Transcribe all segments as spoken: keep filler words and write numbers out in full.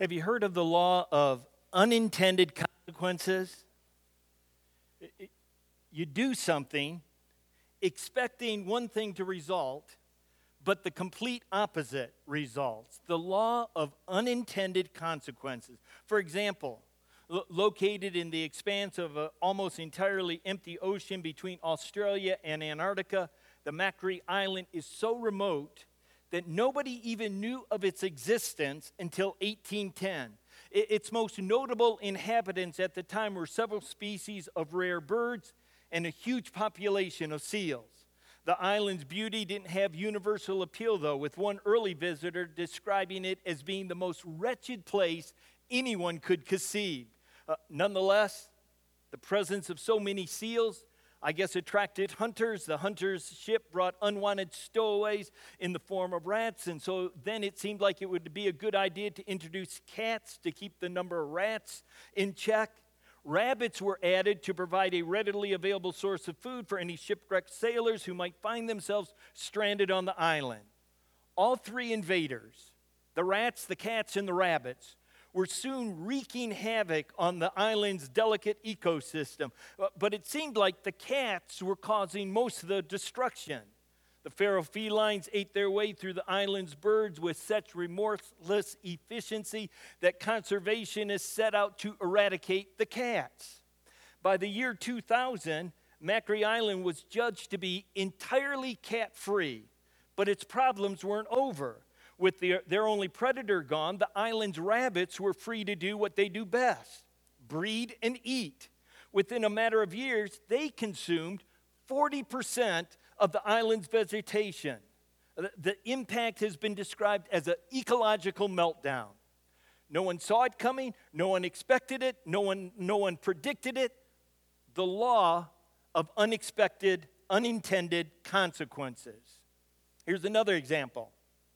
Have you heard of the law of unintended consequences? It- it- You do something expecting one thing to result, but the complete opposite results. The law of unintended consequences. For example, lo- located in the expanse of an almost entirely empty ocean between Australia and Antarctica, the Macquarie Island is so remote that nobody even knew of its existence until eighteen ten. I- Its most notable inhabitants at the time were several species of rare birds and a huge population of seals. The island's beauty didn't have universal appeal, though, with one early visitor describing it as being the most wretched place anyone could conceive. Uh, nonetheless, the presence of so many seals, I guess, attracted hunters. The hunters' ship brought unwanted stowaways in the form of rats, and so then it seemed like it would be a good idea to introduce cats to keep the number of rats in check. Rabbits were added to provide a readily available source of food for any shipwrecked sailors who might find themselves stranded on the island. All three invaders, the rats, the cats, and the rabbits, were soon wreaking havoc on the island's delicate ecosystem. Uh, But it seemed like the cats were causing most of the destruction. The feral felines ate their way through the island's birds with such remorseless efficiency that conservationists set out to eradicate the cats. By the year two thousand, Macquarie Island was judged to be entirely cat-free, but its problems weren't over. With their, their only predator gone, the island's rabbits were free to do what they do best: breed and eat. Within a matter of years, they consumed forty percent of the island's vegetation. The, the impact has been described as an ecological meltdown. No one saw it coming, no one expected it, no one, no one predicted it. The law of unexpected, unintended consequences. Here's another example.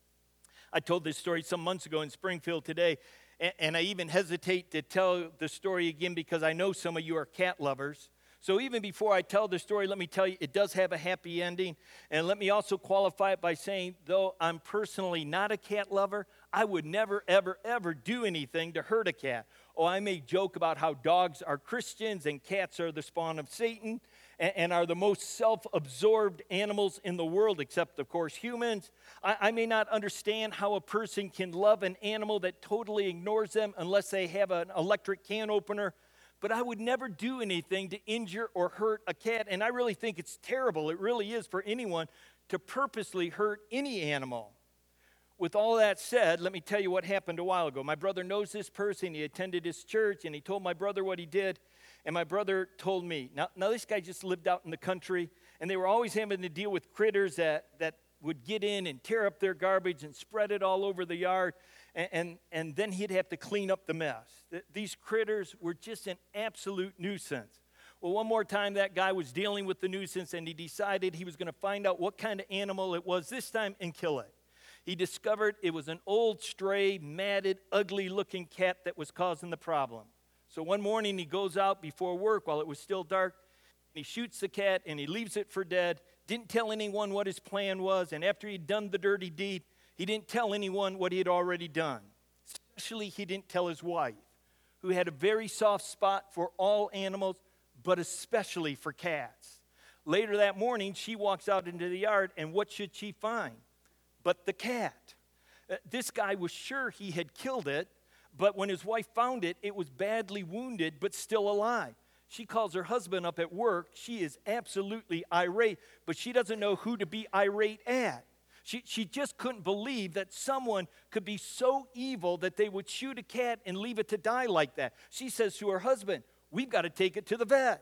I told this story some months ago in Springfield today, and, and I even hesitate to tell the story again because I know some of you are cat lovers. So even before I tell the story, let me tell you, it does have a happy ending. And let me also qualify it by saying, though I'm personally not a cat lover, I would never, ever, ever do anything to hurt a cat. Oh, I may joke about how dogs are Christians and cats are the spawn of Satan and, and are the most self-absorbed animals in the world, except, of course, humans. I, I may not understand how a person can love an animal that totally ignores them unless they have an electric can opener. But I would never do anything to injure or hurt a cat, and I really think it's terrible. It really is for anyone to purposely hurt any animal. With all that said, let me tell you what happened a while ago. My brother knows this person. He attended his church, and he told my brother what he did, and my brother told me. Now, now this guy just lived out in the country, and they were always having to deal with critters that, that would get in and tear up their garbage and spread it all over the yard, and, and, and then he'd have to clean up the mess. Th- These critters were just an absolute nuisance. Well, one more time that guy was dealing with the nuisance, and he decided he was going to find out what kind of animal it was this time and kill it. He discovered it was an old, stray, matted, ugly-looking cat that was causing the problem. So one morning he goes out before work while it was still dark, and he shoots the cat, and he leaves it for dead. Didn't tell anyone what his plan was, and after he'd done the dirty deed, he didn't tell anyone what he had already done. Especially he didn't tell his wife, who had a very soft spot for all animals, but especially for cats. Later that morning, she walks out into the yard, and what should she find but the cat? Uh, This guy was sure he had killed it, but when his wife found it, it was badly wounded, but still alive. She calls her husband up at work. She is absolutely irate, but she doesn't know who to be irate at. She, she just couldn't believe that someone could be so evil that they would shoot a cat and leave it to die like that. She says to her husband, "We've got to take it to the vet."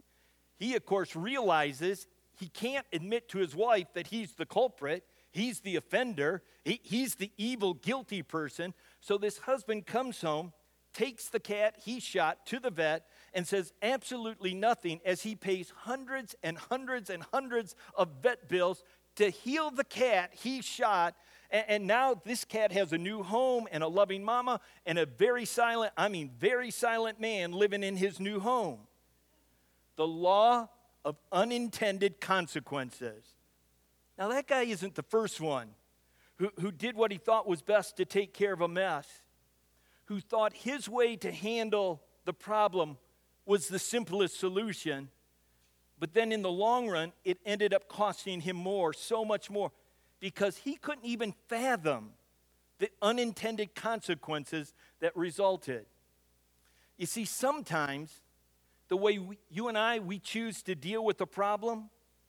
He, of course, realizes he can't admit to his wife that he's the culprit. He's the offender. He, he's the evil, guilty person. So this husband comes home, takes the cat he shot to the vet, and says absolutely nothing as he pays hundreds and hundreds and hundreds of vet bills to heal the cat he shot. And, and now this cat has a new home and a loving mama and a very silent, I mean very silent man living in his new home. The law of unintended consequences. Now that guy isn't the first one who, who did what he thought was best to take care of a mess, who thought his way to handle the problem was the simplest solution, but then in the long run, it ended up costing him more, so much more, because he couldn't even fathom the unintended consequences that resulted. You see, sometimes the way we, you and I, we choose to deal with a problem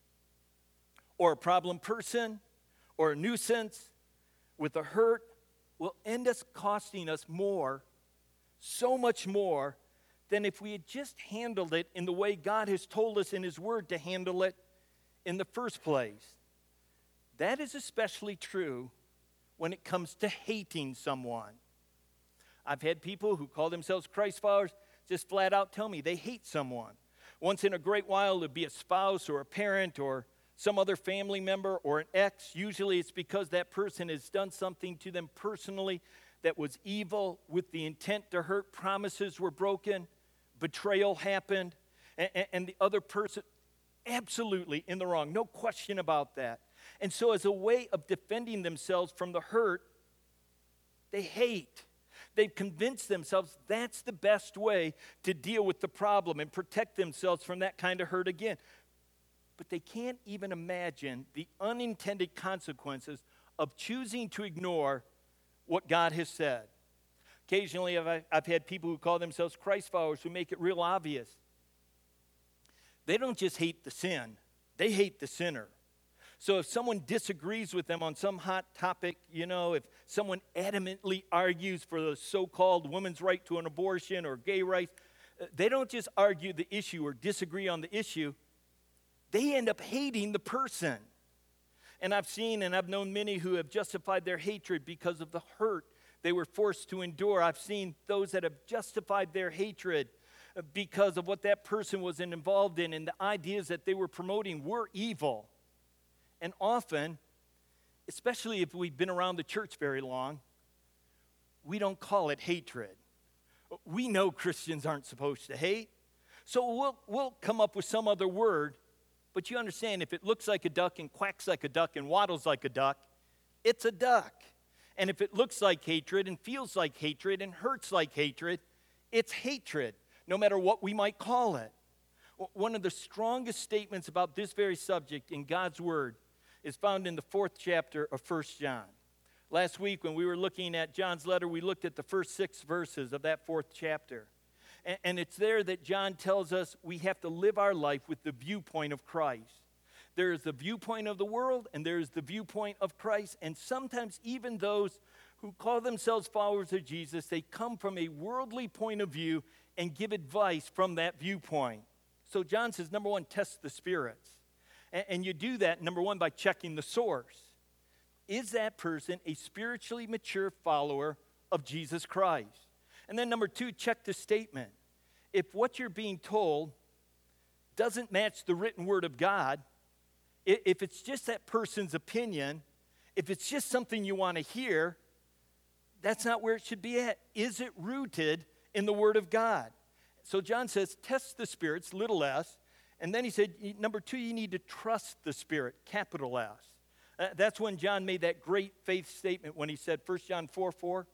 or a problem person or a nuisance with a hurt will end up costing us more, so much more, than if we had just handled it in the way God has told us in His Word to handle it in the first place. That is especially true when it comes to hating someone. I've had people who call themselves Christ followers just flat out tell me they hate someone. Once in a great while, it'd be a spouse or a parent or some other family member or an ex. Usually it's because that person has done something to them personally that was evil with the intent to hurt. Promises were broken, betrayal happened, and, and the other person absolutely in the wrong. No question about that. And so as a way of defending themselves from the hurt, they hate. They've convinced themselves that's the best way to deal with the problem and protect themselves from that kind of hurt again. But they can't even imagine the unintended consequences of choosing to ignore what God has said. Occasionally, I've, I've had people who call themselves Christ followers who make it real obvious. They don't just hate the sin, they hate the sinner. So if someone disagrees with them on some hot topic, you know, if someone adamantly argues for the so-called woman's right to an abortion or gay rights, they don't just argue the issue or disagree on the issue. They end up hating the person. And I've seen and I've known many who have justified their hatred because of the hurt they were forced to endure. I've seen those that have justified their hatred because of what that person was involved in, and the ideas that they were promoting were evil. And often, especially if we've been around the church very long, we don't call it hatred. We know Christians aren't supposed to hate, so we'll, we'll come up with some other word. But you understand, if it looks like a duck and quacks like a duck and waddles like a duck, it's a duck. And if it looks like hatred and feels like hatred and hurts like hatred, it's hatred, no matter what we might call it. One of the strongest statements about this very subject in God's Word is found in the fourth chapter of First John. Last week when we were looking at John's letter, we looked at the first six verses of that fourth chapter. And, and it's there that John tells us we have to live our life with the viewpoint of Christ. There is the viewpoint of the world and there is the viewpoint of Christ. And sometimes even those who call themselves followers of Jesus, they come from a worldly point of view and give advice from that viewpoint. So John says, number one, test the spirits. And you do that, number one, by checking the source. Is that person a spiritually mature follower of Jesus Christ? And then number two, check the statement. If what you're being told doesn't match the written word of God, if it's just that person's opinion, if it's just something you want to hear, that's not where it should be at. Is it rooted in the word of God? So John says, test the spirits, little s. And then he said, number two, you need to trust the Spirit, capital S. Uh, that's when John made that great faith statement when he said, First John four four,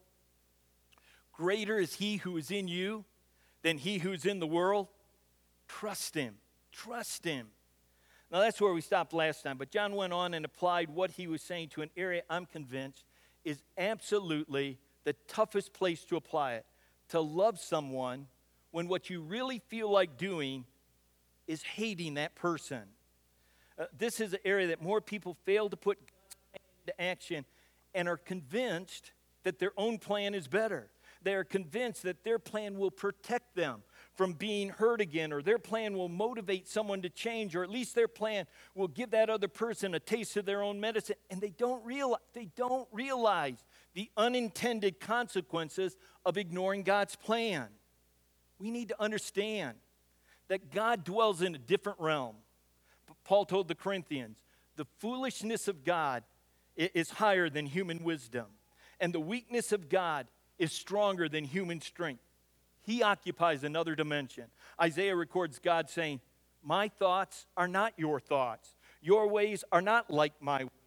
greater is he who is in you than he who's in the world. Trust him. Trust him. Now, that's where we stopped last time. But John went on and applied what he was saying to an area I'm convinced is absolutely the toughest place to apply it. To love someone when what you really feel like doing is hating that person. Uh, this is an area that more people fail to put into action and are convinced that their own plan is better. They are convinced that their plan will protect them from being hurt again, or their plan will motivate someone to change, or at least their plan will give that other person a taste of their own medicine. And they don't realize, they don't realize the unintended consequences of ignoring God's plan. We need to understand that God dwells in a different realm. Paul told the Corinthians, the foolishness of God is higher than human wisdom, and the weakness of God is stronger than human strength. He occupies another dimension. Isaiah records God saying, my thoughts are not your thoughts. Your ways are not like my ways.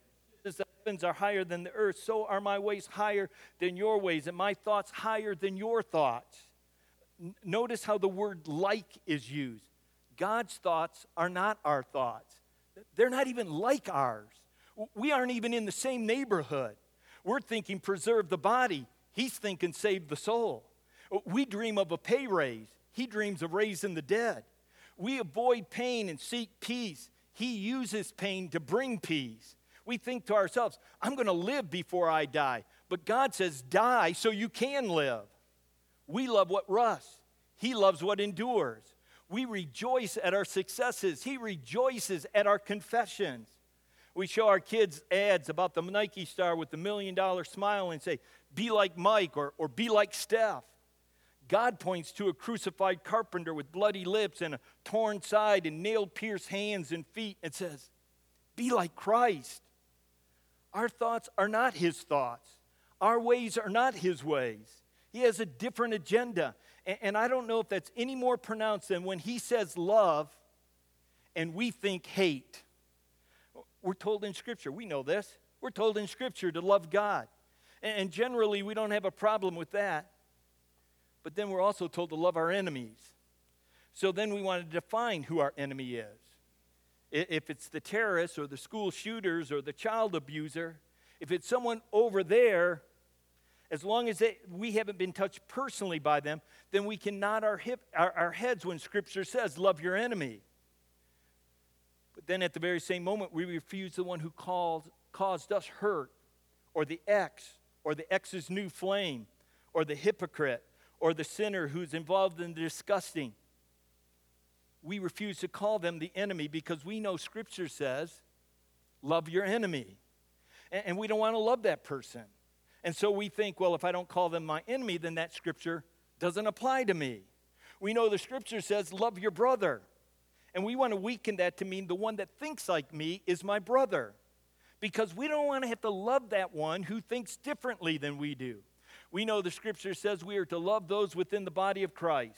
as the heavens are higher than the earth, so are my ways higher than your ways, and my thoughts higher than your thoughts. N- notice how the word like is used. God's thoughts are not our thoughts. They're not even like ours. We aren't even in the same neighborhood. We're thinking preserve the body. He's thinking save the soul. We dream of a pay raise. He dreams of raising the dead. We avoid pain and seek peace. He uses pain to bring peace. We think to ourselves, I'm going to live before I die. But God says, die so you can live. We love what rusts. He loves what endures. We rejoice at our successes. He rejoices at our confessions. We show our kids ads about the Nike star with the million dollar smile and say, be like Mike or, or be like Steph. God points to a crucified carpenter with bloody lips and a torn side and nail-pierced hands and feet and says, be like Christ. Our thoughts are not his thoughts. Our ways are not his ways. He has a different agenda. And, and I don't know if that's any more pronounced than when he says love and we think hate. We're told in Scripture, we know this, we're told in Scripture to love God. And, and generally we don't have a problem with that. But then we're also told to love our enemies. So then we want to define who our enemy is. If it's the terrorists or the school shooters or the child abuser, if it's someone over there, as long as they, we haven't been touched personally by them, then we can nod our, hip, our, our heads when Scripture says, love your enemy. But then at the very same moment, we refuse the one who called, caused us hurt, or the ex, or the ex's new flame, or the hypocrite, or the sinner who's involved in the disgusting. We refuse to call them the enemy because we know Scripture says, love your enemy. And, and we don't want to love that person. And so we think, well, if I don't call them my enemy, then that Scripture doesn't apply to me. We know the Scripture says, love your brother. And we want to weaken that to mean the one that thinks like me is my brother. Because we don't want to have to love that one who thinks differently than we do. We know the Scripture says we are to love those within the body of Christ.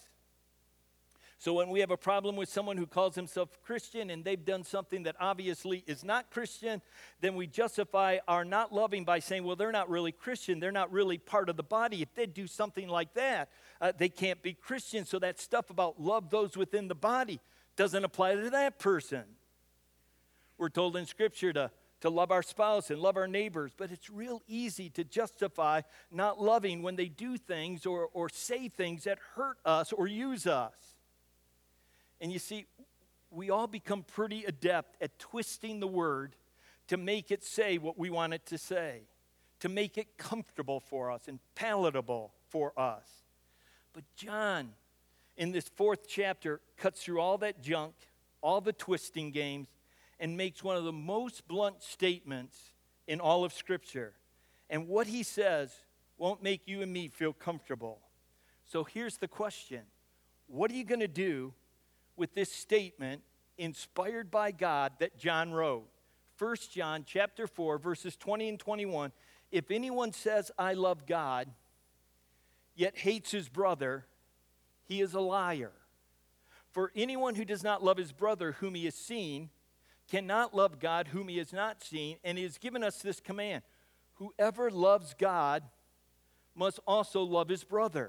So when we have a problem with someone who calls himself Christian and they've done something that obviously is not Christian, then we justify our not loving by saying, well, they're not really Christian. They're not really part of the body. If they do something like that, uh, they can't be Christian. So that stuff about love those within the body doesn't apply to that person. We're told in Scripture to to love our spouse and love our neighbors, but it's real easy to justify not loving when they do things or, or say things that hurt us or use us. And you see, we all become pretty adept at twisting the word to make it say what we want it to say, to make it comfortable for us and palatable for us. But John, in this fourth chapter, cuts through all that junk, all the twisting games, and makes one of the most blunt statements in all of Scripture. And what he says won't make you and me feel comfortable. So here's the question. What are you going to do with this statement inspired by God that John wrote? First John chapter four, verses twenty and twenty-one. If anyone says, I love God, yet hates his brother, he is a liar. For anyone who does not love his brother whom he has seen cannot love God whom he has not seen, and he has given us this command. Whoever loves God must also love his brother.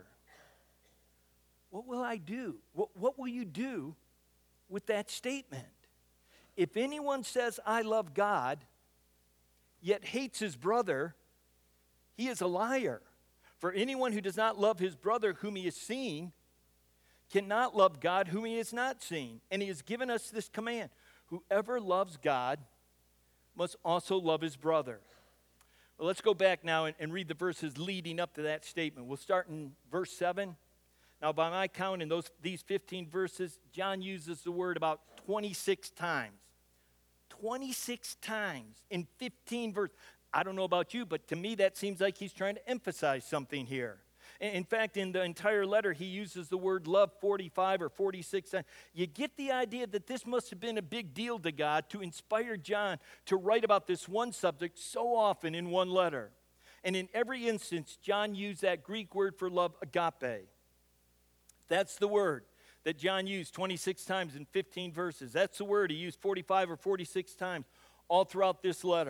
What will I do? What, what will you do with that statement? If anyone says, I love God, yet hates his brother, he is a liar. For anyone who does not love his brother whom he has seen cannot love God whom he has not seen. And he has given us this command. Whoever loves God must also love his brother. Well, let's go back now and, and read the verses leading up to that statement. We'll start in verse seven. Now, by my count, in those these fifteen verses, John uses the word about twenty-six times. twenty-six times in fifteen verses. I don't know about you, but to me that seems like he's trying to emphasize something here. In fact, in the entire letter, he uses the word love forty-five or forty-six times. You get the idea that this must have been a big deal to God to inspire John to write about this one subject so often in one letter. And in every instance, John used that Greek word for love, agape. That's the word that John used twenty-six times in fifteen verses. That's the word he used forty-five or forty-six times all throughout this letter.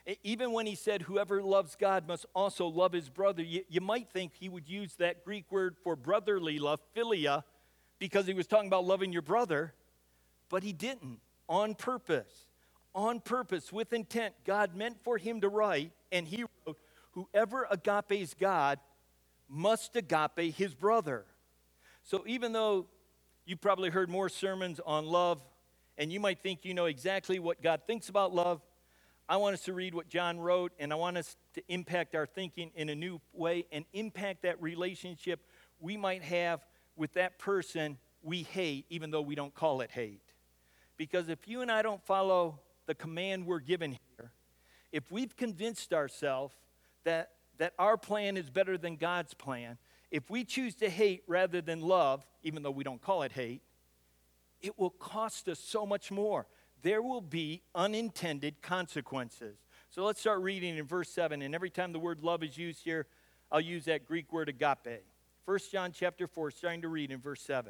E- Even when he said, whoever loves God must also love his brother, you, you might think he would use that Greek word for brotherly love, philia, because he was talking about loving your brother, but he didn't, on purpose. On purpose, with intent, God meant for him to write, and he wrote, whoever agapes God must agape his brother. So even though you probably heard more sermons on love, and you might think you know exactly what God thinks about love, I want us to read what John wrote, and I want us to impact our thinking in a new way and impact that relationship we might have with that person we hate, even though we don't call it hate. Because if you and I don't follow the command we're given here, if we've convinced ourselves that, that our plan is better than God's plan, if we choose to hate rather than love, even though we don't call it hate, it will cost us so much more. There will be unintended consequences. So let's start reading in verse seven, and every time the word love is used here, I'll use that Greek word agape. First John chapter four, starting to read in verse seven.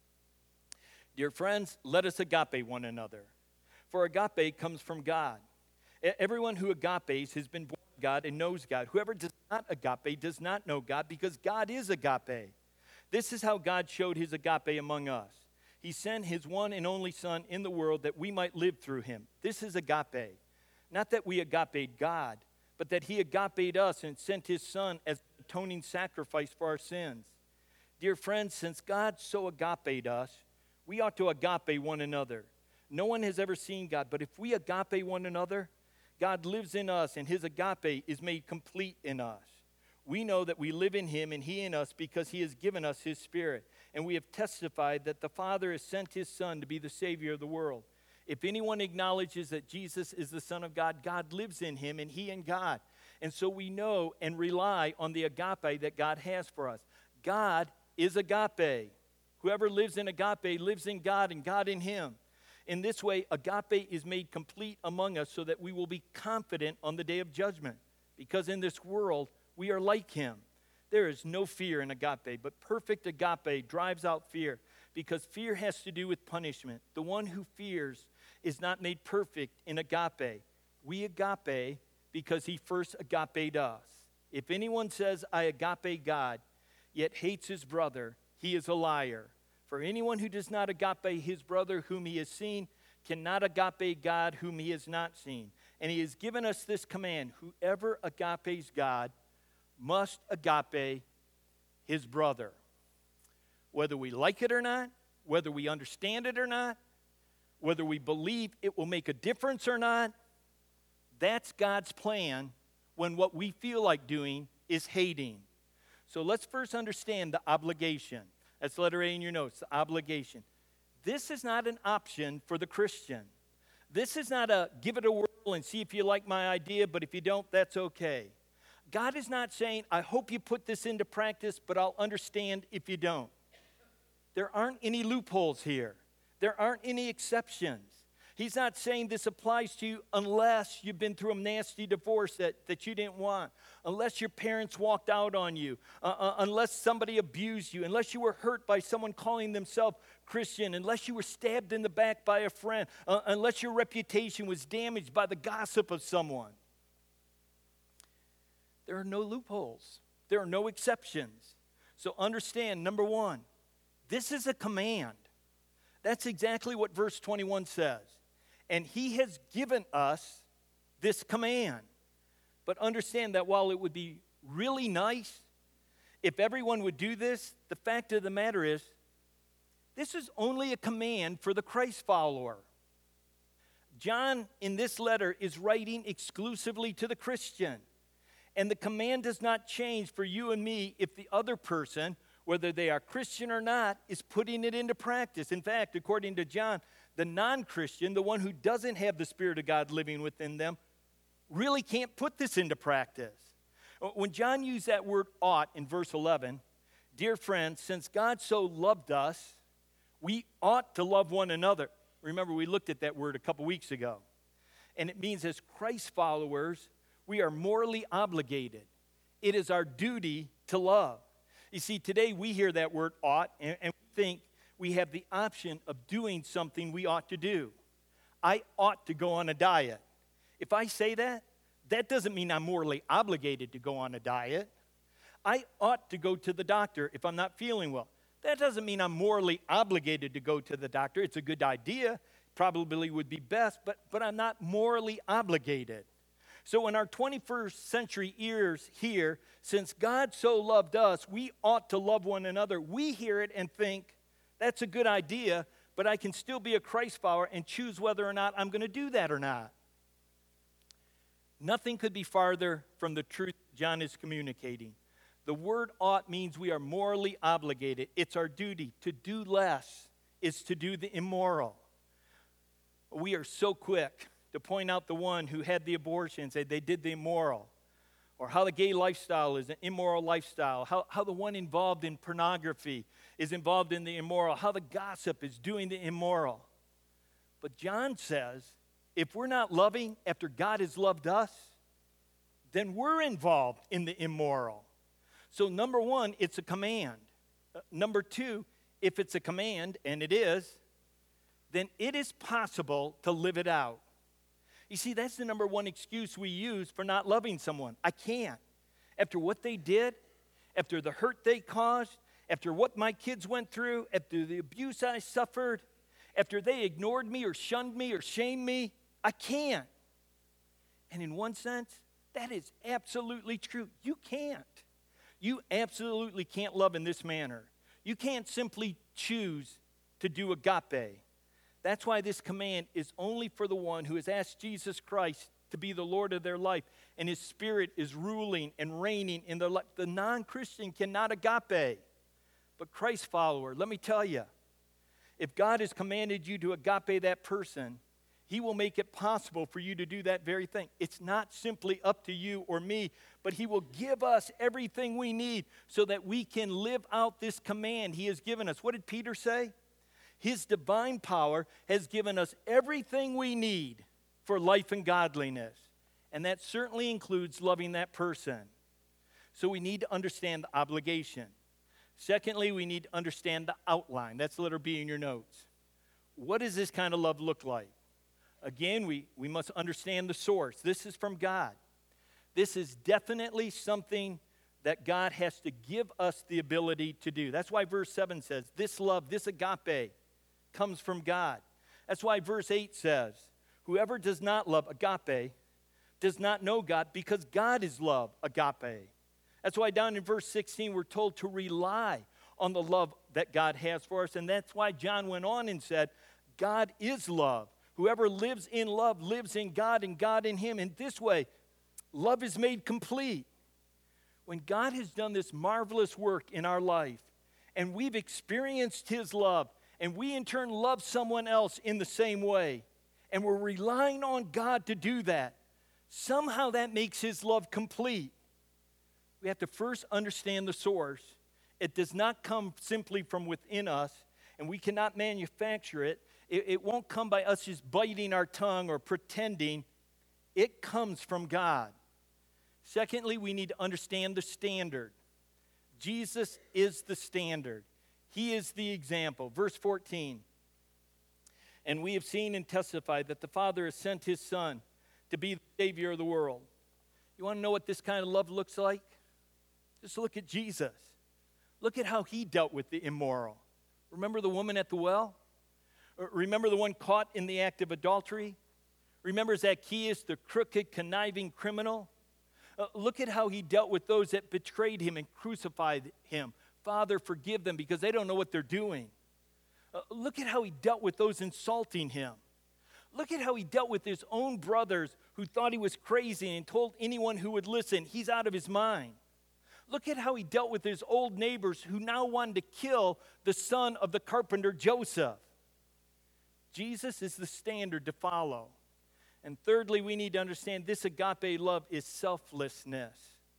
Dear friends, let us agape one another, for agape comes from God. Everyone who agapes has been born of God and knows God. Whoever does not agape does not know God, because God is agape. This is how God showed his agape among us. He sent his one and only Son in the world that we might live through him. This is agape. Not that we agaped God, but that he agaped us and sent his Son as an atoning sacrifice for our sins. Dear friends, since God so agaped us, we ought to agape one another. No one has ever seen God, but if we agape one another, God lives in us, and his agape is made complete in us. We know that we live in him and he in us because he has given us his Spirit. And we have testified that the Father has sent his Son to be the Savior of the world. If anyone acknowledges that Jesus is the Son of God, God lives in him and he in God. And so we know and rely on the agape that God has for us. God is agape. Whoever lives in agape lives in God and God in him. In this way, agape is made complete among us so that we will be confident on the day of judgment. Because in this world, we are like him. There is no fear in agape, but perfect agape drives out fear, because fear has to do with punishment. The one who fears is not made perfect in agape. We agape because he first agaped us. If anyone says, I agape God, yet hates his brother, he is a liar. For anyone who does not agape his brother whom he has seen cannot agape God whom he has not seen. And he has given us this command: whoever agapes God must agape his brother. Whether we like it or not, whether we understand it or not, whether we believe it will make a difference or not, that's God's plan when what we feel like doing is hating. So let's first understand the obligation. That's letter A in your notes, the obligation. This is not an option for the Christian. This is not a give it a whirl and see if you like my idea, but if you don't, that's okay. God is not saying, I hope you put this into practice, but I'll understand if you don't. There aren't any loopholes here. There aren't any exceptions. He's not saying this applies to you unless you've been through a nasty divorce that, that you didn't want, unless your parents walked out on you, uh, uh, unless somebody abused you, unless you were hurt by someone calling themselves Christian, unless you were stabbed in the back by a friend, uh, unless your reputation was damaged by the gossip of someone. There are no loopholes. There are no exceptions. So understand, number one, this is a command. That's exactly what verse twenty-one says. And he has given us this command. But understand that while it would be really nice if everyone would do this, the fact of the matter is, this is only a command for the Christ follower. John, in this letter, is writing exclusively to the Christian. And the command does not change for you and me if the other person, whether they are Christian or not, is putting it into practice. In fact, according to John, the non-Christian, the one who doesn't have the Spirit of God living within them, really can't put this into practice. When John used that word ought in verse eleven, dear friends, since God so loved us, we ought to love one another. Remember, we looked at that word a couple weeks ago. And it means as Christ followers, we are morally obligated. It is our duty to love. You see, today we hear that word ought, and, and we think we have the option of doing something we ought to do. I ought to go on a diet. If I say that, that doesn't mean I'm morally obligated to go on a diet. I ought to go to the doctor if I'm not feeling well. That doesn't mean I'm morally obligated to go to the doctor. It's a good idea, probably would be best, but, but I'm not morally obligated. So in our twenty-first century ears here, since God so loved us, we ought to love one another. We hear it and think, that's a good idea, but I can still be a Christ follower and choose whether or not I'm going to do that or not. Nothing could be farther from the truth John is communicating. The word ought means we are morally obligated. It's our duty. To do less is to do the immoral. We are so quick to point out the one who had the abortion and say they did the immoral, or how the gay lifestyle is an immoral lifestyle, how, how the one involved in pornography is involved in the immoral, how the gossip is doing the immoral. But John says, if we're not loving after God has loved us, then we're involved in the immoral. So number one, it's a command. Uh, number two, if it's a command, and it is, then it is possible to live it out. You see, that's the number one excuse we use for not loving someone. I can't. After what they did, after the hurt they caused, after what my kids went through, after the abuse I suffered, after they ignored me or shunned me or shamed me, I can't. And in one sense, that is absolutely true. You can't. You absolutely can't love in this manner. You can't simply choose to do agape. That's why this command is only for the one who has asked Jesus Christ to be the Lord of their life, and his Spirit is ruling and reigning in their life. The non-Christian cannot agape. But Christ follower, let me tell you, if God has commanded you to agape that person, he will make it possible for you to do that very thing. It's not simply up to you or me, but he will give us everything we need so that we can live out this command he has given us. What did Peter say? His divine power has given us everything we need for life and godliness. And that certainly includes loving that person. So we need to understand the obligation. Secondly, we need to understand the outline. That's the letter B in your notes. What does this kind of love look like? Again, we, we must understand the source. This is from God. This is definitely something that God has to give us the ability to do. That's why verse seven says, this love, this agape, comes from God. That's why verse eight says, whoever does not love agape does not know God, because God is love, agape. That's why down in verse sixteen, we're told to rely on the love that God has for us. And that's why John went on and said, God is love. Whoever lives in love lives in God and God in him. In this way, love is made complete. When God has done this marvelous work in our life, and we've experienced his love, and we in turn love someone else in the same way, and we're relying on God to do that, somehow that makes his love complete. We have to first understand the source. It does not come simply from within us, and we cannot manufacture it. It, it won't come by us just biting our tongue or pretending. It comes from God. Secondly, we need to understand the standard. Jesus is the standard. He is the example. Verse fourteen. And we have seen and testified that the Father has sent his Son to be the Savior of the world. You want to know what this kind of love looks like? Just look at Jesus. Look at how he dealt with the immoral. Remember the woman at the well? Remember the one caught in the act of adultery? Remember Zacchaeus, the crooked, conniving criminal? Uh, look at how he dealt with those that betrayed him and crucified him. Father, forgive them because they don't know what they're doing. Uh, look at how he dealt with those insulting him. Look at how he dealt with his own brothers who thought he was crazy and told anyone who would listen, he's out of his mind. Look at how he dealt with his old neighbors who now wanted to kill the son of the carpenter Joseph. Jesus is the standard to follow. And thirdly, we need to understand this agape love is selflessness.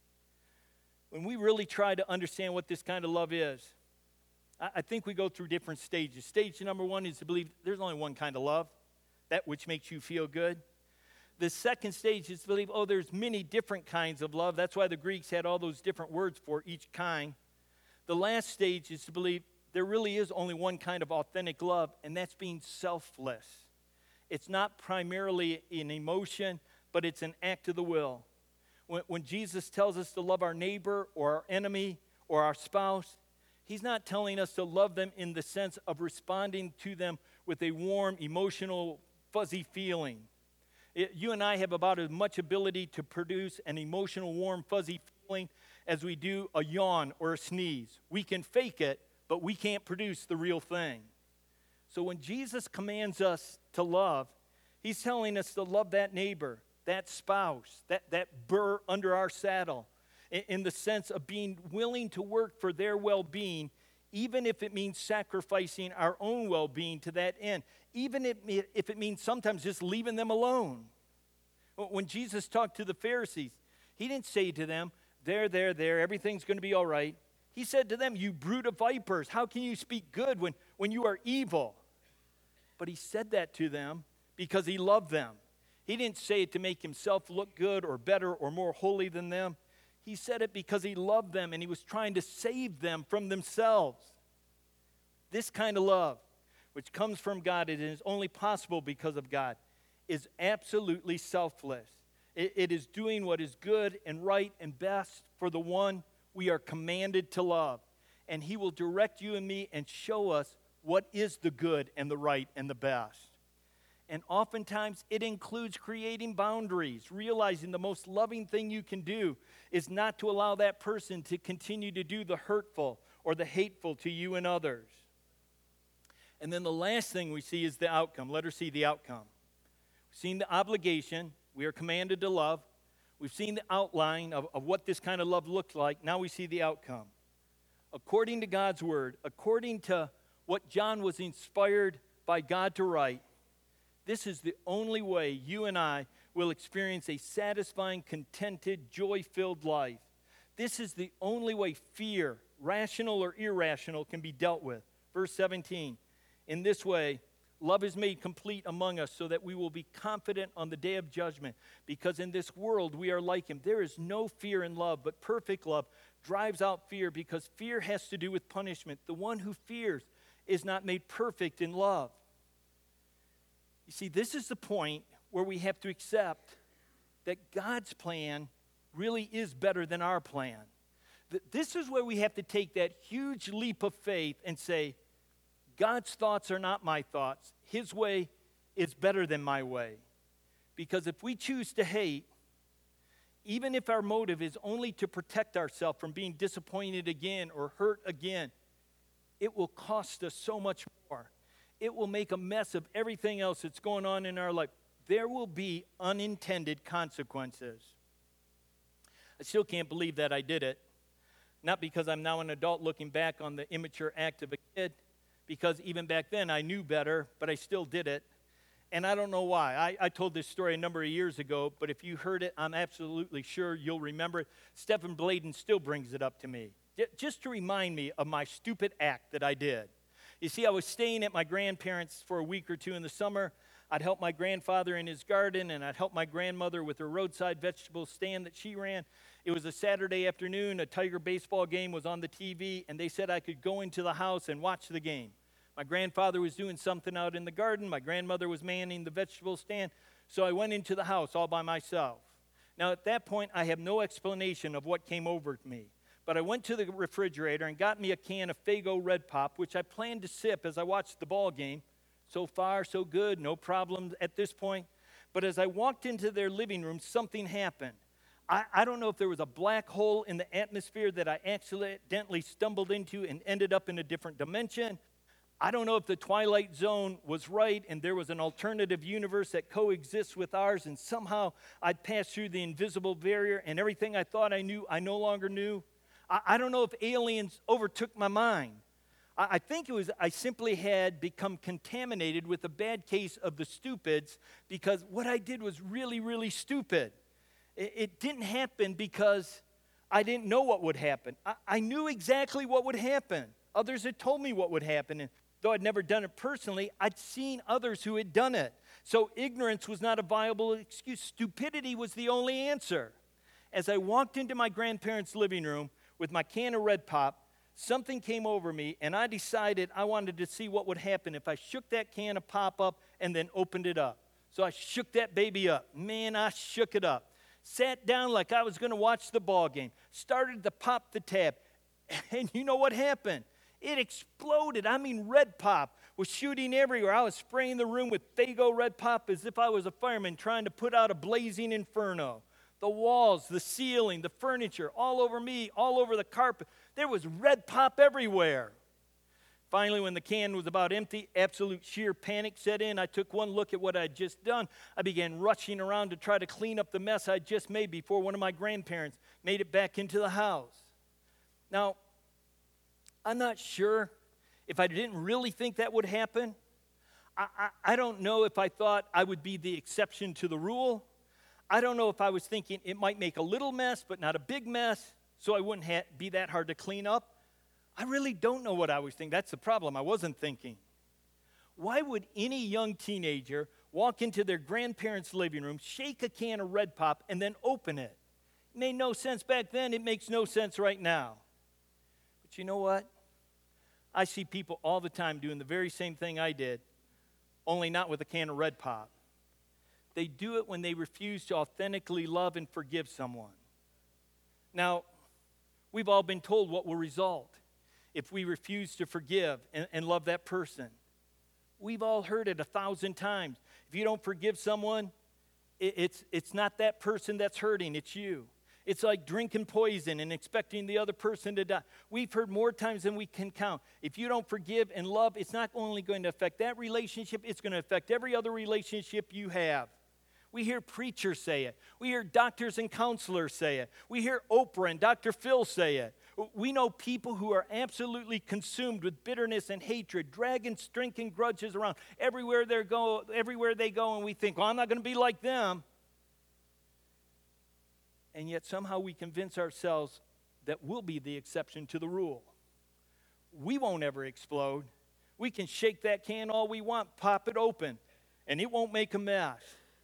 When we really try to understand what this kind of love is, I, I think we go through different stages. Stage number one is to believe there's only one kind of love, that which makes you feel good. The second stage is to believe, oh, there's many different kinds of love. That's why the Greeks had all those different words for each kind. The last stage is to believe there really is only one kind of authentic love, and that's being selfless. It's not primarily an emotion, but it's an act of the will. When, when Jesus tells us to love our neighbor or our enemy or our spouse, he's not telling us to love them in the sense of responding to them with a warm, emotional, fuzzy feeling. It, you and I have about as much ability to produce an emotional, warm, fuzzy feeling as we do a yawn or a sneeze. We can fake it, but we can't produce the real thing. So when Jesus commands us to love, he's telling us to love that neighbor, that spouse, that, that burr under our saddle, in, in the sense of being willing to work for their well-being, even if it means sacrificing our own well-being to that end, even if, if it means sometimes just leaving them alone. When Jesus talked to the Pharisees, he didn't say to them, there, there, there, everything's going to be all right. He said to them, you brood of vipers, how can you speak good when, when you are evil? But he said that to them because he loved them. He didn't say it to make himself look good or better or more holy than them. He said it because he loved them and he was trying to save them from themselves. This kind of love, which comes from God, it is only possible because of God, is absolutely selfless. It, it is doing what is good and right and best for the one we are commanded to love. And he will direct you and me and show us what is the good and the right and the best. And oftentimes it includes creating boundaries, realizing the most loving thing you can do is not to allow that person to continue to do the hurtful or the hateful to you and others. And then the last thing we see is the outcome. Let her see the outcome. We've seen the obligation. We are commanded to love. We've seen the outline of, of what this kind of love looks like. Now we see the outcome. According to God's word, according to what John was inspired by God to write, this is the only way you and I will experience a satisfying, contented, joy-filled life. This is the only way fear, rational or irrational, can be dealt with. Verse seventeen, in this way, love is made complete among us so that we will be confident on the day of judgment. Because in this world we are like him. There is no fear in love, but perfect love drives out fear because fear has to do with punishment. The one who fears is not made perfect in love. You see, this is the point where we have to accept that God's plan really is better than our plan. This is where we have to take that huge leap of faith and say, God's thoughts are not my thoughts. His way is better than my way. Because if we choose to hate, even if our motive is only to protect ourselves from being disappointed again or hurt again, it will cost us so much more. It will make a mess of everything else that's going on in our life. There will be unintended consequences. I still can't believe that I did it. Not because I'm now an adult looking back on the immature act of a kid, because even back then I knew better, but I still did it. And I don't know why. I, I told this story a number of years ago, but if you heard it, I'm absolutely sure you'll remember it. Stephen Bladen still brings it up to me, just to remind me of my stupid act that I did. You see, I was staying at my grandparents' for a week or two in the summer. I'd help my grandfather in his garden, and I'd help my grandmother with her roadside vegetable stand that she ran. It was a Saturday afternoon. A Tiger baseball game was on the T V, and they said I could go into the house and watch the game. My grandfather was doing something out in the garden. My grandmother was manning the vegetable stand. So I went into the house all by myself. Now, at that point, I have no explanation of what came over me. But I went to the refrigerator and got me a can of Faygo Red Pop, which I planned to sip as I watched the ball game. So far, so good, no problem at this point. But as I walked into their living room, something happened. I, I don't know if there was a black hole in the atmosphere that I accidentally stumbled into and ended up in a different dimension. I don't know if the Twilight Zone was right and there was an alternative universe that coexists with ours, and somehow I'd passed through the invisible barrier and everything I thought I knew, I no longer knew. I don't know if aliens overtook my mind. I think it was I simply had become contaminated with a bad case of the stupids because what I did was really, really stupid. It didn't happen because I didn't know what would happen. I knew exactly what would happen. Others had told me what would happen. And though I'd never done it personally, I'd seen others who had done it. So ignorance was not a viable excuse. Stupidity was the only answer. As I walked into my grandparents' living room, with my can of Red Pop, something came over me, and I decided I wanted to see what would happen if I shook that can of pop up and then opened it up. So I shook that baby up. Man, I shook it up. Sat down like I was going to watch the ball game. Started to pop the tab. And you know what happened? It exploded. I mean, Red Pop was shooting everywhere. I was spraying the room with Faygo Red Pop as if I was a fireman trying to put out a blazing inferno. The walls, the ceiling, the furniture, all over me, all over the carpet. There was Red Pop everywhere. Finally, when the can was about empty, absolute sheer panic set in. I took one look at what I'd just done. I began rushing around to try to clean up the mess I'd just made before one of my grandparents made it back into the house. Now, I'm not sure if I didn't really think that would happen. I, I, I don't know if I thought I would be the exception to the rule. I don't know if I was thinking it might make a little mess, but not a big mess, so I wouldn't ha- be that hard to clean up. I really don't know what I was thinking. That's the problem. I wasn't thinking. Why would any young teenager walk into their grandparents' living room, shake a can of Red Pop, and then open it? It made no sense back then. It makes no sense right now. But you know what? I see people all the time doing the very same thing I did, only not with a can of Red Pop. They do it when they refuse to authentically love and forgive someone. Now, we've all been told what will result if we refuse to forgive and, and love that person. We've all heard it a thousand times. If you don't forgive someone, it, it's, it's not that person that's hurting, it's you. It's like drinking poison and expecting the other person to die. We've heard more times than we can count. If you don't forgive and love, it's not only going to affect that relationship, it's going to affect every other relationship you have. We hear preachers say it. We hear doctors and counselors say it. We hear Oprah and Doctor Phil say it. We know people who are absolutely consumed with bitterness and hatred, dragging, drinking grudges around everywhere they go, everywhere they go, and we think, well, I'm not going to be like them. And yet somehow we convince ourselves that we'll be the exception to the rule. We won't ever explode. We can shake that can all we want, pop it open, and it won't make a mess.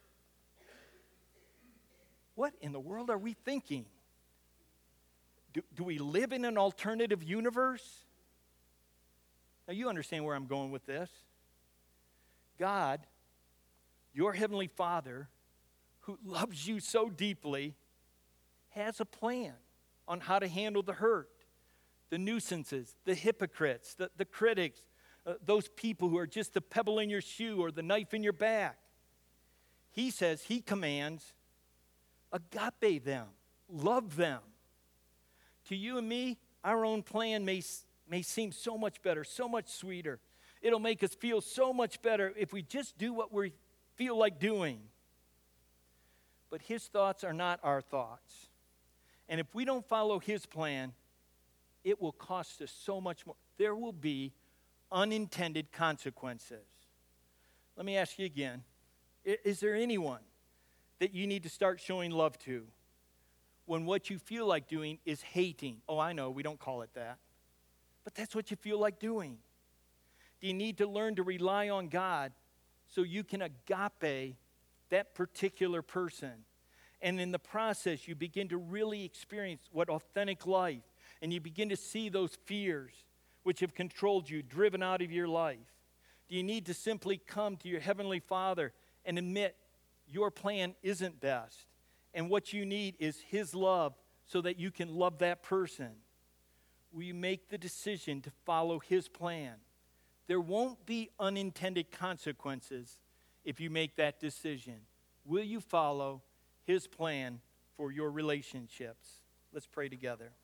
What in the world are we thinking? Do, do we live in an alternative universe? Now, you understand where I'm going with this. God, your heavenly Father, who loves you so deeply, has a plan on how to handle the hurt, the nuisances, the hypocrites, the, the critics, uh, those people who are just the pebble in your shoe or the knife in your back. He says, he commands, agape them, love them. To you and me, our own plan may, may seem so much better, so much sweeter. It'll make us feel so much better if we just do what we feel like doing. But his thoughts are not our thoughts. And if we don't follow his plan, it will cost us so much more. There will be unintended consequences. Let me ask you again. Is there anyone that you need to start showing love to when what you feel like doing is hating? Oh, I know, we don't call it that. But that's what you feel like doing. Do you need to learn to rely on God so you can agape that particular person? And in the process, you begin to really experience what authentic life, and you begin to see those fears which have controlled you, driven out of your life. Do you need to simply come to your Heavenly Father and admit your plan isn't best, and what you need is his love so that you can love that person? Will you make the decision to follow his plan? There won't be unintended consequences if you make that decision. Will you follow his plan for your relationships? Let's pray together.